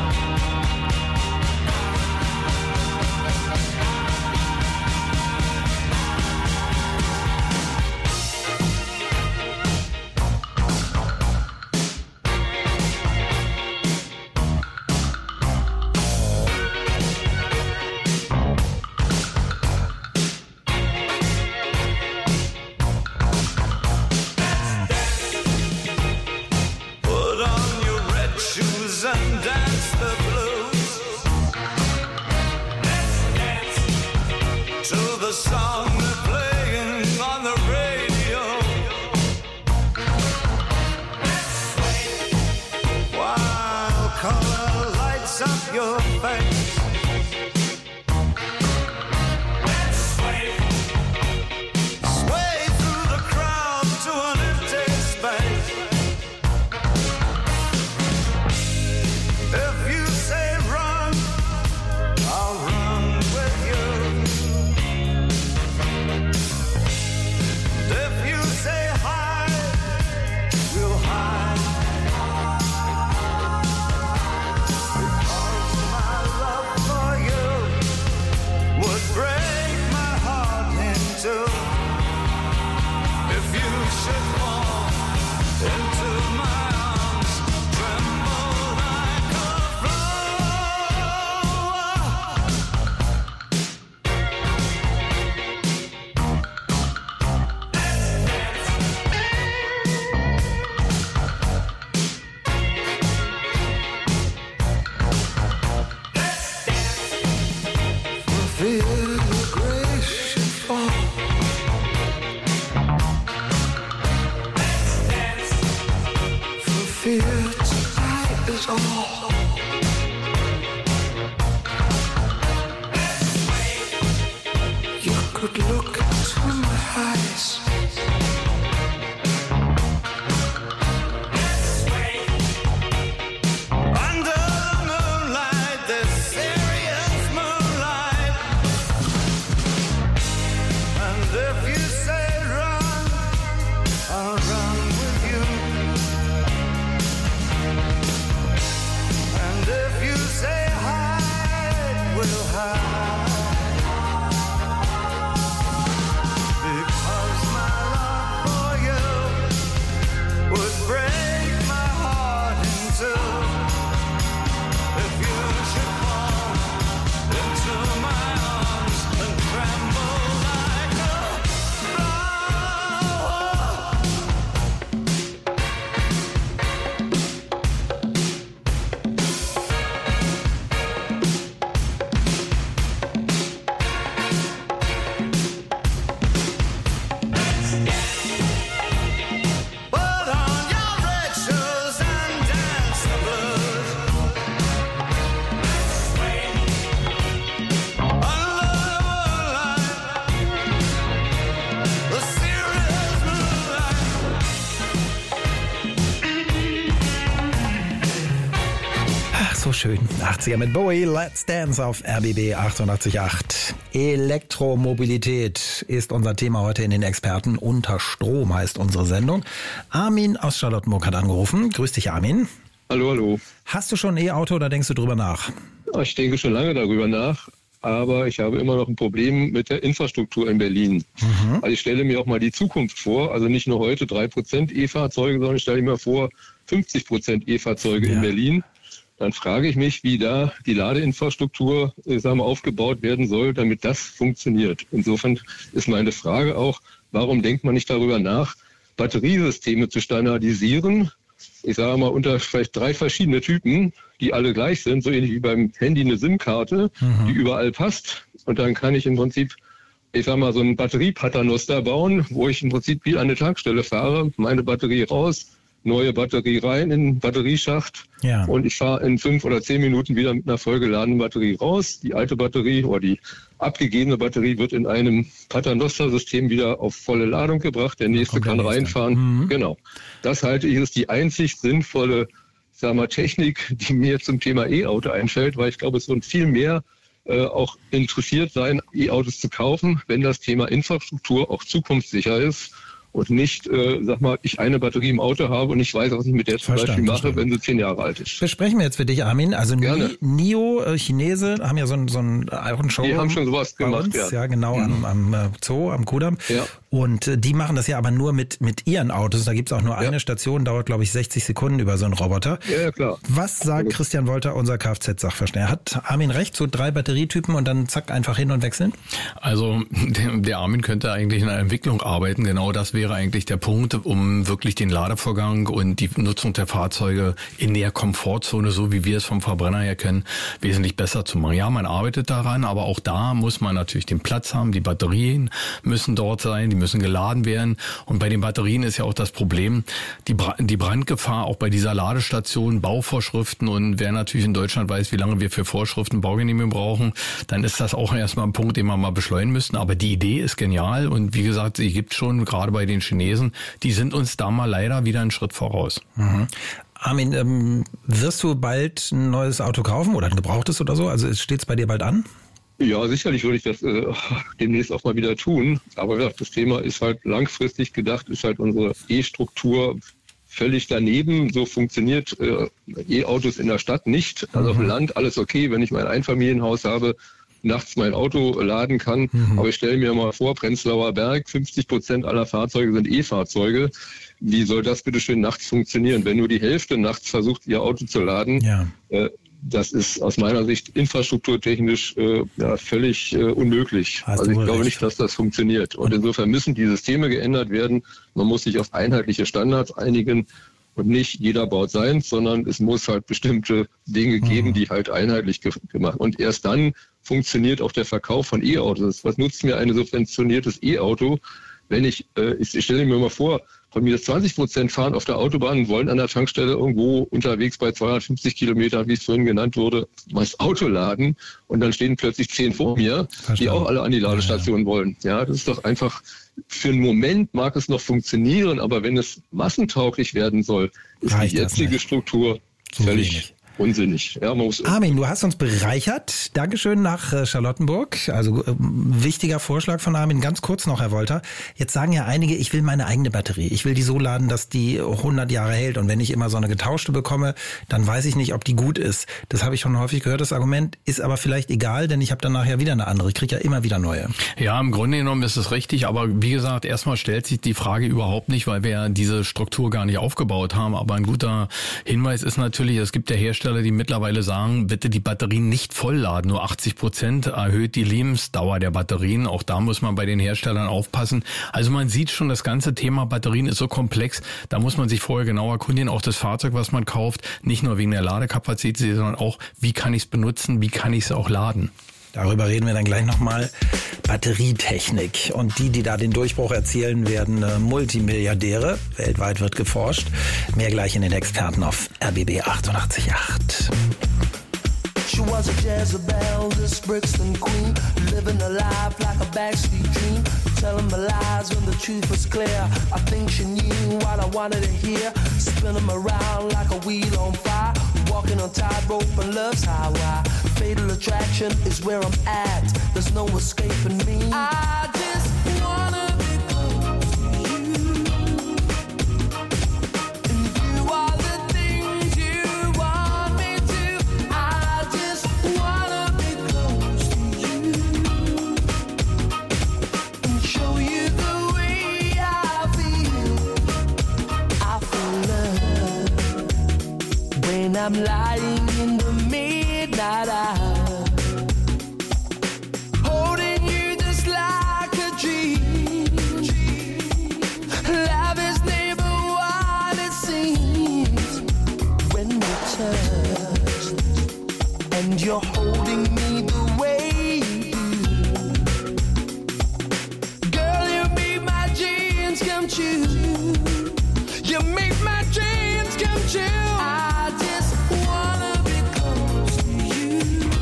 Schön. achtziger mit Bowie, Let's Dance auf R B B achtundachtzig Komma acht. Elektromobilität ist unser Thema heute in den Experten. Unter Strom heißt unsere Sendung. Armin aus Charlottenburg hat angerufen. Grüß dich, Armin. Hallo, hallo. Hast du schon ein E-Auto oder denkst du drüber nach? Ich denke schon lange darüber nach, aber ich habe immer noch ein Problem mit der Infrastruktur in Berlin. Mhm. Also ich stelle mir auch mal die Zukunft vor, also nicht nur heute drei Prozent E-Fahrzeuge, sondern ich stelle mir vor fünfzig Prozent E-Fahrzeuge ja. in Berlin. Dann frage ich mich, wie da die Ladeinfrastruktur sagen wir, aufgebaut werden soll, damit das funktioniert. Insofern ist meine Frage auch, warum denkt man nicht darüber nach, Batteriesysteme zu standardisieren? Ich sage mal, unter vielleicht drei verschiedene Typen, die alle gleich sind, so ähnlich wie beim Handy eine SIM-Karte, mhm. die überall passt. Und dann kann ich im Prinzip, ich sage mal, so einen Batteriepaternoster bauen, wo ich im Prinzip wie an eine Tankstelle fahre, meine Batterie raus, neue Batterie rein in den Batterieschacht ja. und ich fahre in fünf oder zehn Minuten wieder mit einer vollgeladenen Batterie raus. Die alte Batterie oder die abgegebene Batterie wird in einem Paternoster-System wieder auf volle Ladung gebracht. Der nächste kann der reinfahren. Mhm. Genau. Das halte ich ist die einzig sinnvolle, sagen wir, Technik, die mir zum Thema E-Auto einfällt, weil ich glaube, es sind viel mehr äh, auch interessiert sein, E-Autos zu kaufen, wenn das Thema Infrastruktur auch zukunftssicher ist. Und nicht, äh, sag mal, ich eine Batterie im Auto habe und ich weiß, was ich mit der zum Verstanden, Beispiel mache, verstanden. wenn sie zehn Jahre alt ist. Besprechen wir jetzt für dich, Armin. Also Gerne. Ni- NIO, äh, Chinese, haben ja so ein, so ein, auch ein Showroom. Die haben schon sowas bei gemacht, uns, ja. ja. genau, am, am äh, Zoo, am Kudamm. Ja. Und äh, die machen das ja aber nur mit, mit ihren Autos. Da gibt's auch nur Ja. eine Station, dauert, glaube ich, sechzig Sekunden über so einen Roboter. Ja, ja, klar. Was sagt Christian Wolter, unser Kfz-Sachverständiger? Hat Armin recht, so drei Batterietypen und dann zack, einfach hin und wechseln? Also der, der Armin könnte eigentlich in einer Entwicklung arbeiten. Genau das wäre eigentlich der Punkt, um wirklich den Ladevorgang und die Nutzung der Fahrzeuge in der Komfortzone, so wie wir es vom Verbrenner her kennen, wesentlich besser zu machen. Ja, man arbeitet daran, aber auch da muss man natürlich den Platz haben. Die Batterien müssen dort sein, die müssen geladen werden. Und bei den Batterien ist ja auch das Problem, die, Bra- die Brandgefahr auch bei dieser Ladestation, Bauvorschriften. Und wer natürlich in Deutschland weiß, wie lange wir für Vorschriften Baugenehmigung brauchen, dann ist das auch erstmal ein Punkt, den wir mal beschleunigen müssen. Aber die Idee ist genial und wie gesagt, sie gibt schon gerade bei den Chinesen, die sind uns da mal leider wieder einen Schritt voraus. Mhm. Armin, ähm, wirst du bald ein neues Auto kaufen oder ein gebrauchtes oder so? Also steht's bei dir bald an? Ja, sicherlich würde ich das äh, demnächst auch mal wieder tun. Aber wie gesagt, das Thema ist halt langfristig gedacht, ist halt unsere E-Struktur völlig daneben. So funktioniert äh, E-Autos in der Stadt nicht. Also auf dem Land alles okay, wenn ich mein Einfamilienhaus habe, nachts mein Auto laden kann. Mhm. Aber ich stelle mir mal vor, Prenzlauer Berg, fünfzig Prozent aller Fahrzeuge sind E-Fahrzeuge. Wie soll das bitte schön nachts funktionieren? Wenn nur die Hälfte nachts versucht, ihr Auto zu laden, Ja. äh, das ist aus meiner Sicht infrastrukturtechnisch äh, ja, völlig äh, unmöglich. Hast also du ich wohl glaube recht. nicht, dass das funktioniert. Und insofern müssen die Systeme geändert werden. Man muss sich auf einheitliche Standards einigen. Und nicht jeder baut seins, sondern es muss halt bestimmte Dinge geben, Mhm. die halt einheitlich ge- gemacht. Und erst dann funktioniert auch der Verkauf von E-Autos. Was nutzt mir ein subventioniertes E-Auto, wenn ich, äh, ich, ich stelle mir mal vor, von mir zwanzig Prozent fahren auf der Autobahn und wollen an der Tankstelle irgendwo unterwegs bei zweihundertfünfzig Kilometern, wie es vorhin genannt wurde, mal das Auto laden und dann stehen plötzlich zehn vor mir, die Verstanden. auch alle an die Ladestation wollen. Ja, das ist doch einfach, für einen Moment mag es noch funktionieren, aber wenn es massentauglich werden soll, ist Reicht die das jetzige nicht. Struktur So völlig wenig. unsinnig. Ja, man muss Armin, du hast uns bereichert. Dankeschön nach äh, Charlottenburg. Also ähm, wichtiger Vorschlag von Armin. Ganz kurz noch, Herr Wolter. Jetzt sagen ja einige, ich will meine eigene Batterie. Ich will die so laden, dass die hundert Jahre hält. Und wenn ich immer so eine getauschte bekomme, dann weiß ich nicht, ob die gut ist. Das habe ich schon häufig gehört, das Argument. Ist aber vielleicht egal, denn ich habe dann nachher wieder eine andere. Ich kriege ja immer wieder neue. Ja, im Grunde genommen ist es richtig, aber wie gesagt, erstmal stellt sich die Frage überhaupt nicht, weil wir ja diese Struktur gar nicht aufgebaut haben. Aber ein guter Hinweis ist natürlich, es gibt ja Hersteller, die mittlerweile sagen, bitte die Batterien nicht vollladen. Nur achtzig Prozent erhöht die Lebensdauer der Batterien. Auch da muss man bei den Herstellern aufpassen. Also man sieht schon, das ganze Thema Batterien ist so komplex. Da muss man sich vorher genau erkundigen, auch das Fahrzeug, was man kauft, nicht nur wegen der Ladekapazität, sondern auch, wie kann ich es benutzen, wie kann ich es auch laden. Darüber reden wir dann gleich nochmal. Batterietechnik. Und die, die da den Durchbruch erzielen, werden äh, Multimilliardäre. Weltweit wird geforscht. Mehr gleich in den Experten auf R B B achtundachtzig Komma acht. She was a Jezebel, this Brixton queen, living a life like a backstreet dream, telling my lies when the truth was clear. I think she knew what I wanted to hear, spinning around like a wheel on fire, walking on tightrope and love's highway. Fatal attraction is where I'm at, there's no escaping me. I just wanna be close to you, and you are the things you want me to. I just wanna be close to you and show you the way I feel. I feel love when I'm lying in the midnight hour, holding you just like a dream. Love is never what it seems when we touch, and you're holding me the way you do. Girl, you make my dreams come true. You make my dreams come true. I just wanna be close to you,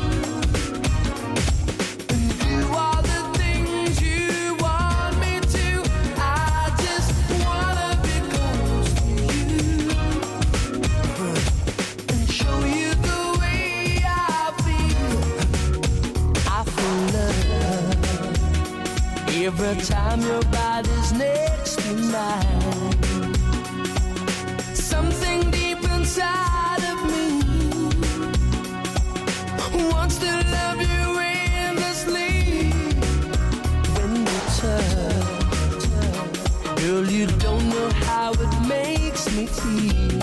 and do all the things you want me to. I just wanna be close to you and show you the way I feel. the time your body's next to mine. Something deep inside of me wants to love you endlessly. When you touch, girl, you don't know how it makes me feel.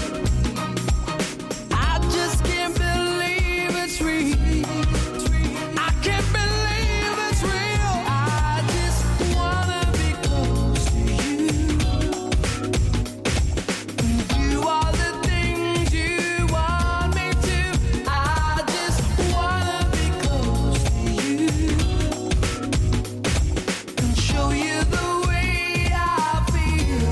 I just can't believe it's real. I can't believe it's real. I just wanna be close to you. Do all the things you want me to. I just wanna be close to you and show you the way I feel.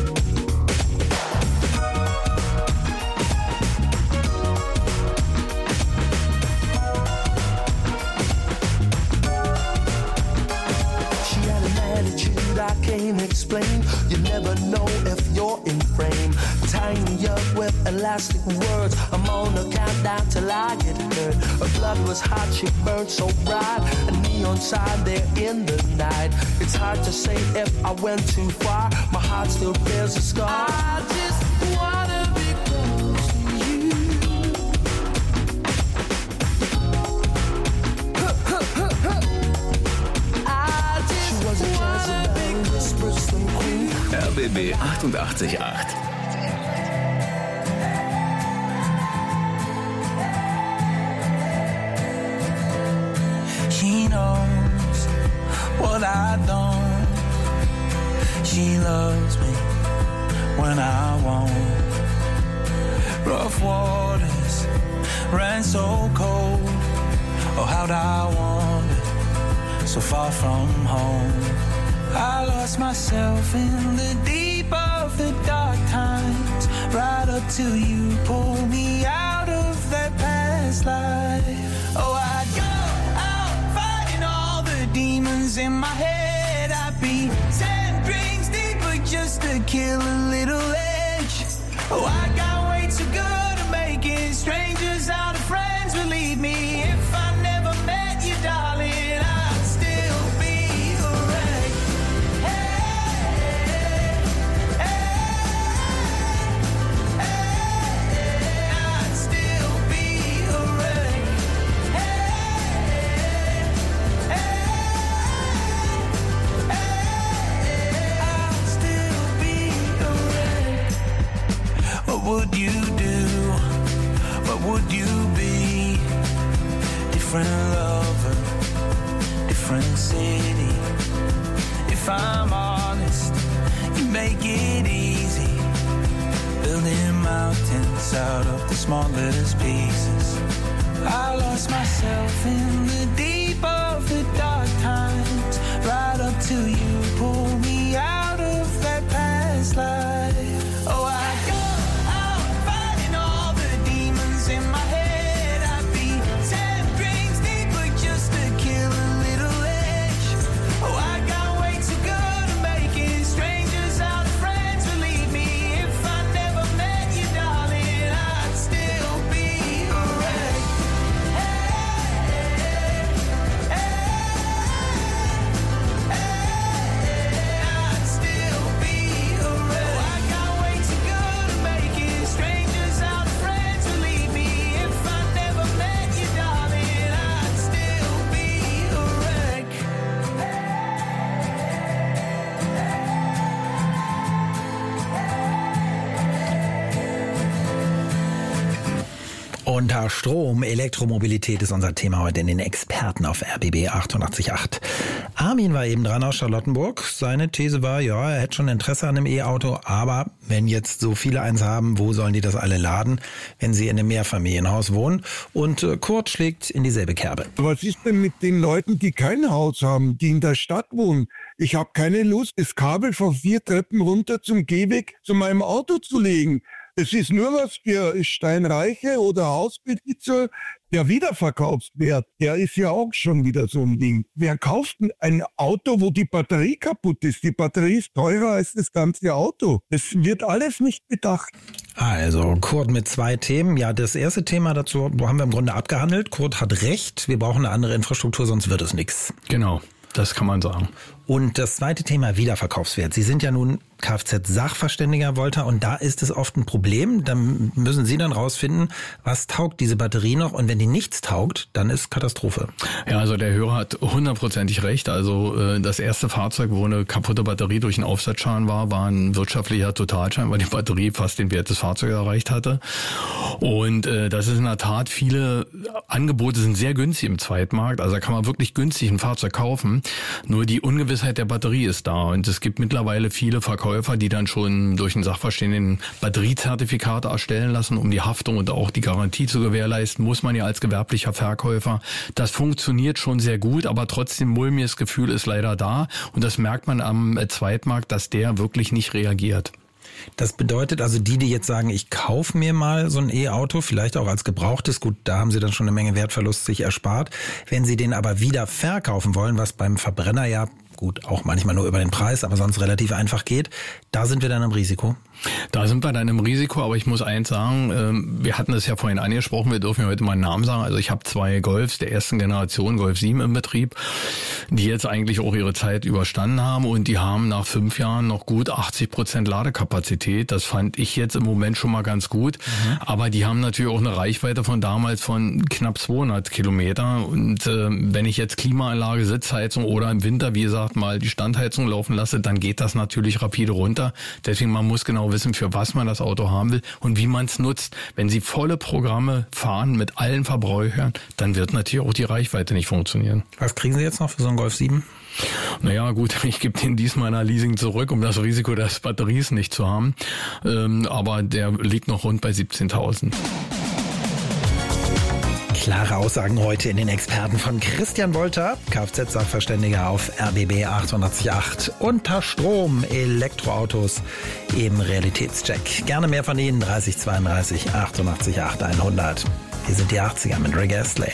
She had an attitude I can't explain. You never know if you're in frame. Tying me up with elastic words. I'm on a countdown till I get hurt. Her blood was hot, she burned so bright. A neon sign there in the night. It's hard to say if I went too far. My heart still bears a scar. I just wanna be close to you. I just wanna be close to you. R B B achtundachtzig Komma acht. She knows what I don't. She loves me when I won't. Rough waters ran so cold. Oh, how'd I wander so far from home? I lost myself in the deep of the dark times, right up till you pulled me out of that past life. Oh, I'd go out fighting all the demons in my head. I'd be ten drinks deeper just to kill a little edge. Oh, I got way too good at making strangers out of friends. Believe me, if I never met you, darling, I'd still be a wreck. Hey, hey, hey, I'd still be a wreck. Hey, hey, hey, I'd still be a wreck. What would you do? What would you be? Different lover, different city. If I'm honest, you make it easy. Building mountains out of the smallest pieces. I lost myself in the deep of the dark times, right up till you pulled me out of that past life. Oh, I go out fighting all the demons in my head. I'd be ten drinks deeper just to kill a little edge. Oh, I got way too good at making strangers out of friends. Believe me, if I never met you, darling, I'd still be a wreck. Hey, hey, hey, I'd still be a wreck. Oh, I got way too good at making strangers out of friends. Believe me, if I never met you, darling, I'd still be a wreck. Unter Strom, Elektromobilität ist unser Thema heute in den Experten auf R B B achtundachtzig Komma acht. Armin war eben dran aus Charlottenburg. Seine These war, ja, er hätte schon Interesse an einem E-Auto, aber wenn jetzt so viele eins haben, wo sollen die das alle laden, wenn sie in einem Mehrfamilienhaus wohnen? Und äh, Kurt schlägt in dieselbe Kerbe. Was ist denn mit den Leuten, die kein Haus haben, die in der Stadt wohnen? Ich habe keine Lust, das Kabel von vier Treppen runter zum Gehweg zu meinem Auto zu legen. Es ist nur was für Steinreiche oder Hausbesitzer. Der Wiederverkaufswert, der ist ja auch schon wieder so ein Ding. Wer kauft ein Auto, wo die Batterie kaputt ist? Die Batterie ist teurer als das ganze Auto. Das wird alles nicht bedacht. Also Kurt mit zwei Themen. Ja, das erste Thema dazu haben wir im Grunde abgehandelt. Kurt hat recht, wir brauchen eine andere Infrastruktur, sonst wird es nichts. Genau. das kann man sagen. Und das zweite Thema, Wiederverkaufswert. Sie sind ja nun Kfz-Sachverständiger, Wolter, und da ist es oft ein Problem. Da müssen Sie dann rausfinden, was taugt diese Batterie noch, und wenn die nichts taugt, dann ist Katastrophe. Ja, also der Hörer hat hundertprozentig recht. Also äh, das erste Fahrzeug, wo eine kaputte Batterie durch einen Aufsatzschaden war, war ein wirtschaftlicher Totalschaden, weil die Batterie fast den Wert des Fahrzeugs erreicht hatte. Und äh, das ist in der Tat, viele Angebote sind sehr günstig im Zweitmarkt. Also da kann man wirklich günstig ein Fahrzeug kaufen. Nur die Ungewissheit der Batterie ist da. Und es gibt mittlerweile viele Verkäufer, die dann schon durch einen Sachverständigen Batteriezertifikate erstellen lassen, um die Haftung und auch die Garantie zu gewährleisten. Muss man ja als gewerblicher Verkäufer. Das funktioniert schon sehr gut, aber trotzdem mulmiges Gefühl ist leider da. Und das merkt man am Zweitmarkt, dass der wirklich nicht reagiert. Das bedeutet also, die, die jetzt sagen, ich kaufe mir mal so ein E-Auto, vielleicht auch als gebrauchtes, gut, da haben sie dann schon eine Menge Wertverlust sich erspart. Wenn sie den aber wieder verkaufen wollen, was beim Verbrenner ja, gut, auch manchmal nur über den Preis, aber sonst relativ einfach geht, da sind wir dann im Risiko. Da sind wir dann im Risiko, aber ich muss eins sagen, wir hatten das ja vorhin angesprochen, wir dürfen ja heute mal einen Namen sagen. Also ich habe zwei Golfs der ersten Generation, Golf sieben im Betrieb, die jetzt eigentlich auch ihre Zeit überstanden haben, und die haben nach fünf Jahren noch gut achtzig Prozent Ladekapazität. Das fand ich jetzt im Moment schon mal ganz gut, mhm. aber die haben natürlich auch eine Reichweite von damals von knapp zweihundert Kilometer, und äh, wenn ich jetzt Klimaanlage, Sitzheizung oder im Winter, wie gesagt, mal die Standheizung laufen lasse, dann geht das natürlich rapide runter. Deswegen, man muss genau wissen, für was man das Auto haben will und wie man es nutzt. Wenn Sie volle Programme fahren mit allen Verbrauchern, dann wird natürlich auch die Reichweite nicht funktionieren. Was kriegen Sie jetzt noch für so einen Golf sieben? Naja gut, ich gebe den diesmal nach Leasing zurück, um das Risiko des Batteries nicht zu haben. Ähm, aber der liegt noch rund bei siebzehntausend. Klare Aussagen heute in den Experten von Christian Wolter, Kfz-Sachverständiger auf R B B achtundachtzig Komma acht. Unter Strom, Elektroautos im Realitätscheck. Gerne mehr von Ihnen, dreißig zweiunddreißig achtundachtzig Komma acht hundert. Hier sind die achtziger mit Rick Astley.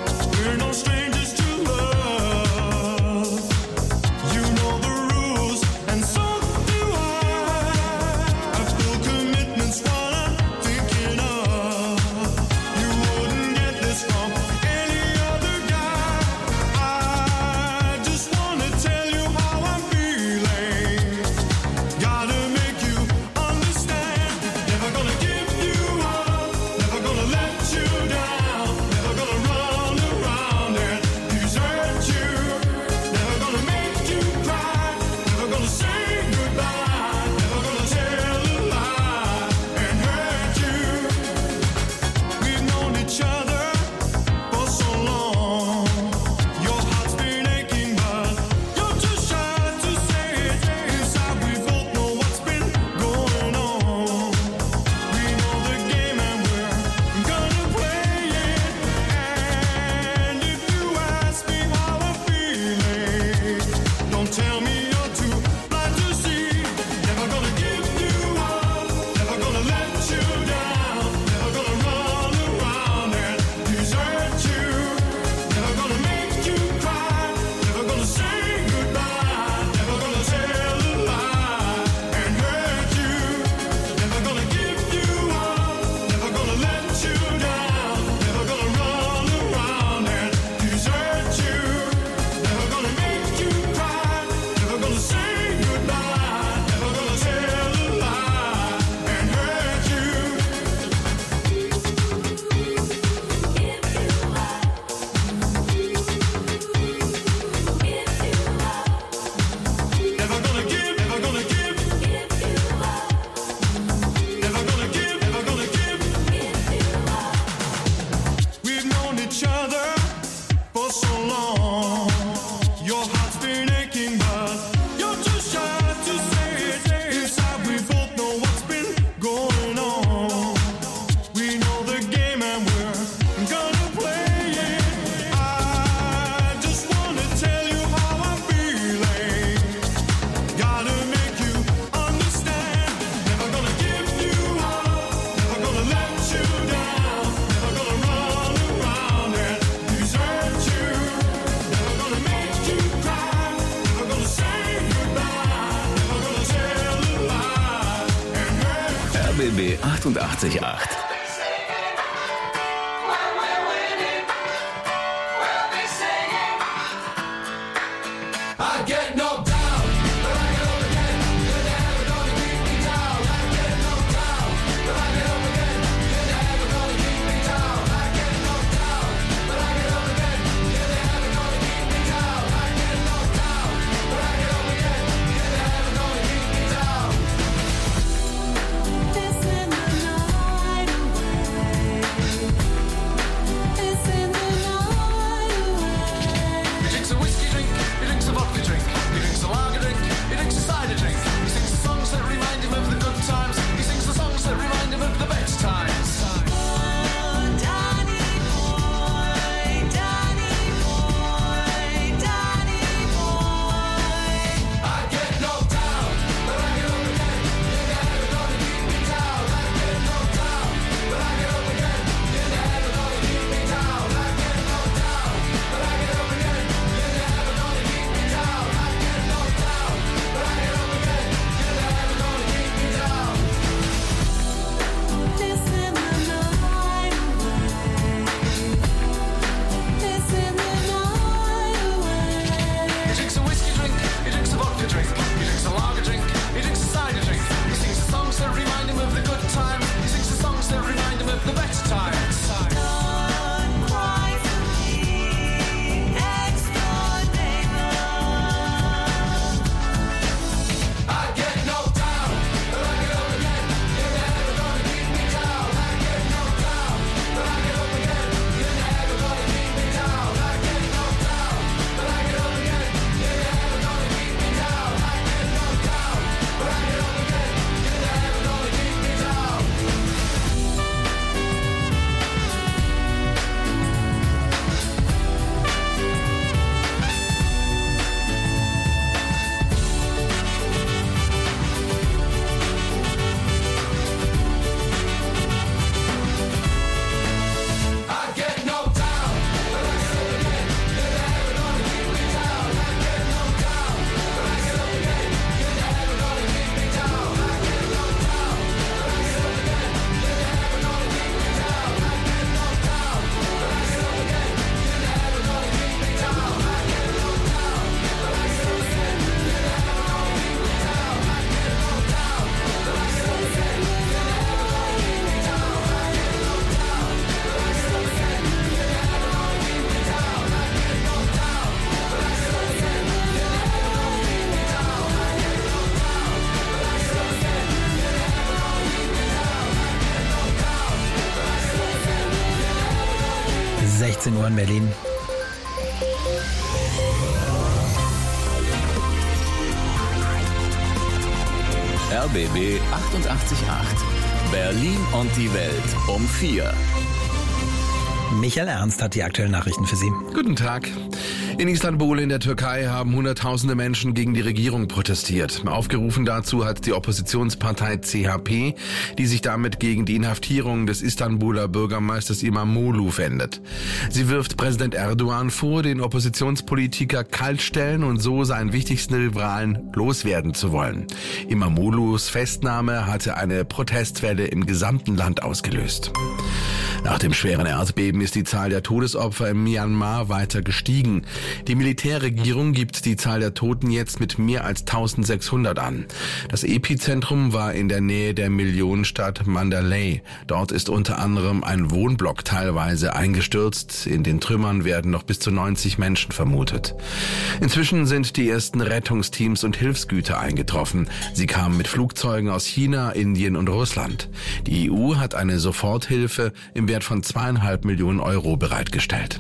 R B B achtundachtzig Komma acht. achtzehn Uhr in Berlin. R B B achtundachtzig Komma acht. Berlin und die Welt um vier. Michael Ernst hat die aktuellen Nachrichten für Sie. Guten Tag. In Istanbul in der Türkei haben Hunderttausende Menschen gegen die Regierung protestiert. Aufgerufen dazu hat die Oppositionspartei C H P, die sich damit gegen die Inhaftierung des Istanbuler Bürgermeisters İmamoğlu wendet. Sie wirft Präsident Erdogan vor, den Oppositionspolitiker kaltstellen und so seinen wichtigsten Rivalen loswerden zu wollen. İmamoğlu's Festnahme hatte eine Protestwelle im gesamten Land ausgelöst. Nach dem schweren Erdbeben ist die Zahl der Todesopfer in Myanmar weiter gestiegen. Die Militärregierung gibt die Zahl der Toten jetzt mit mehr als eintausendsechshundert an. Das Epizentrum war in der Nähe der Millionenstadt Mandalay. Dort ist unter anderem ein Wohnblock teilweise eingestürzt. In den Trümmern werden noch bis zu neunzig Menschen vermutet. Inzwischen sind die ersten Rettungsteams und Hilfsgüter eingetroffen. Sie kamen mit Flugzeugen aus China, Indien und Russland. Die E U hat eine Soforthilfe im Wert von zweieinhalb Millionen Euro bereitgestellt.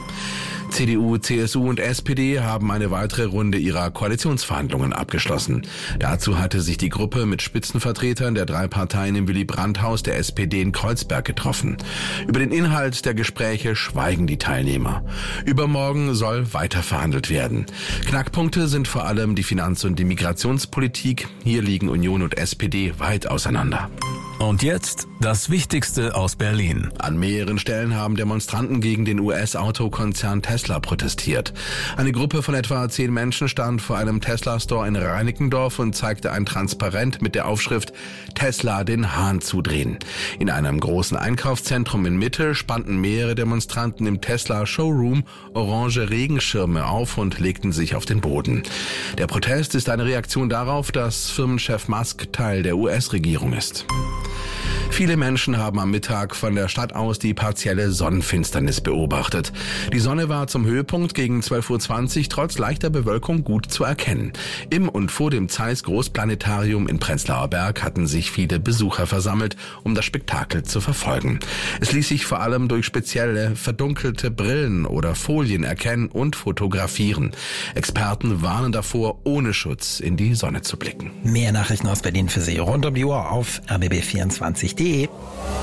C D U, C S U und S P D haben eine weitere Runde ihrer Koalitionsverhandlungen abgeschlossen. Dazu hatte sich die Gruppe mit Spitzenvertretern der drei Parteien im Willy-Brandt-Haus der S P D in Kreuzberg getroffen. Über den Inhalt der Gespräche schweigen die Teilnehmer. Übermorgen soll weiter verhandelt werden. Knackpunkte sind vor allem die Finanz- und die Migrationspolitik. Hier liegen Union und S P D weit auseinander. Und jetzt das Wichtigste aus Berlin. An mehreren Stellen haben Demonstranten gegen den U S-Autokonzern Tesla protestiert. Eine Gruppe von etwa zehn Menschen stand vor einem Tesla-Store in Reinickendorf und zeigte ein Transparent mit der Aufschrift Tesla den Hahn zudrehen. In einem großen Einkaufszentrum in Mitte spannten mehrere Demonstranten im Tesla-Showroom orange Regenschirme auf und legten sich auf den Boden. Der Protest ist eine Reaktion darauf, dass Firmenchef Musk Teil der U S-Regierung ist. Viele Menschen haben am Mittag von der Stadt aus die partielle Sonnenfinsternis beobachtet. Die Sonne war zum Höhepunkt gegen zwölf Uhr zwanzig trotz leichter Bewölkung gut zu erkennen. Im und vor dem Zeiss Großplanetarium in Prenzlauer Berg hatten sich viele Besucher versammelt, um das Spektakel zu verfolgen. Es ließ sich vor allem durch spezielle verdunkelte Brillen oder Folien erkennen und fotografieren. Experten warnen davor, ohne Schutz in die Sonne zu blicken. Mehr Nachrichten aus Berlin für Sie rund um die Uhr auf r b b vierundzwanzig punkt de.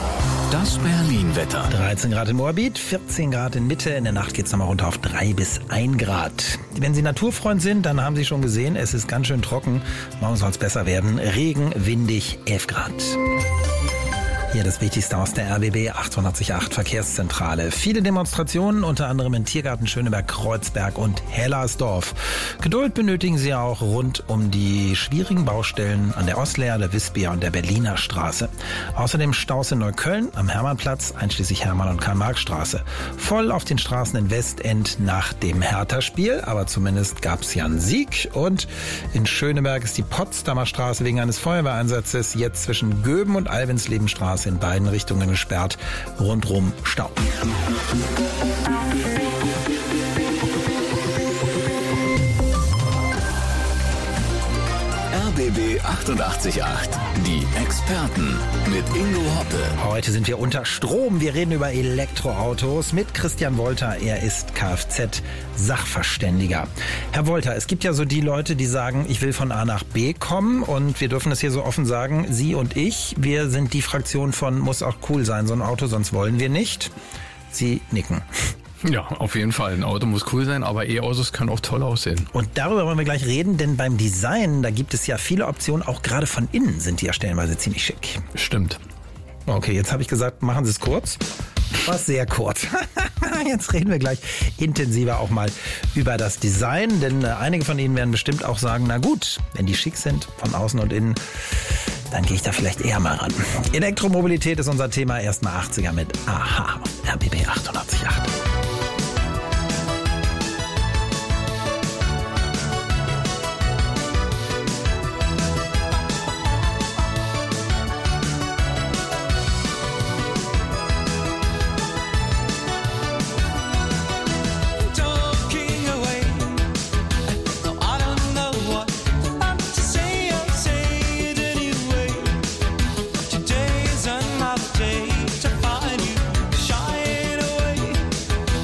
Das Berlin-Wetter. dreizehn Grad in Moabit, vierzehn Grad in Mitte. In der Nacht geht es nochmal runter auf drei bis ein Grad. Wenn Sie Naturfreund sind, dann haben Sie schon gesehen, es ist ganz schön trocken. Morgen soll es besser werden. Regen, windig, elf Grad. Hier das Wichtigste aus der R B B achtundachtzig Komma acht Verkehrszentrale. Viele Demonstrationen, unter anderem in Tiergarten Schöneberg, Kreuzberg und Hellersdorf. Geduld benötigen Sie auch rund um die schwierigen Baustellen an der Ostlea, der Wispia und der Berliner Straße. Außerdem Staus in Neukölln am Hermannplatz, einschließlich Hermann- und Karl-Marx-Straße. Voll auf den Straßen in Westend nach dem Hertha-Spiel, aber zumindest gab es ja einen Sieg. Und in Schöneberg ist die Potsdamer Straße wegen eines Feuerwehreinsatzes jetzt zwischen Göben und Alwinslebenstraße in beiden Richtungen gesperrt, rundrum Stau. R B B achtundachtzig Komma acht. Die Experten mit Ingo Hoppe. Heute sind wir unter Strom. Wir reden über Elektroautos mit Christian Wolter. Er ist Kfz-Sachverständiger. Herr Wolter, es gibt ja so die Leute, die sagen, ich will von A nach B kommen. Und wir dürfen es hier so offen sagen, Sie und ich, wir sind die Fraktion von muss auch cool sein, so ein Auto, sonst wollen wir nicht. Sie nicken. Ja, auf jeden Fall. Ein Auto muss cool sein, aber E-Autos können auch toll aussehen. Und darüber wollen wir gleich reden, denn beim Design, da gibt es ja viele Optionen, auch gerade von innen sind die ja stellenweise ziemlich schick. Stimmt. Okay, jetzt habe ich gesagt, machen Sie es kurz. War sehr kurz. Jetzt reden wir gleich intensiver auch mal über das Design, denn äh, einige von Ihnen werden bestimmt auch sagen, na gut, wenn die schick sind, von außen und innen, dann gehe ich da vielleicht eher mal ran. Elektromobilität ist unser Thema, erstmal achtziger mit Aha, R B B achtundachtzig Komma acht. Today's another day to find you, shine away.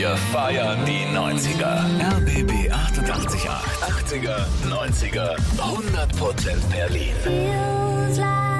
Wir feiern die neunziger. R B B achtundachtzig Komma acht. achtziger, neunziger, hundert Prozent Berlin. Feels like